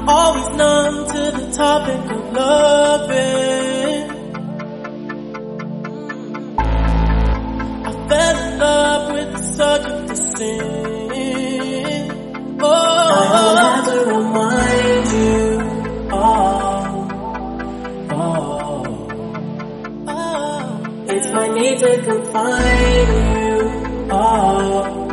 always numb to the topic of loving. I fell in love with the subject of sin. Oh, I don't have to remind you. It's my need to confine you.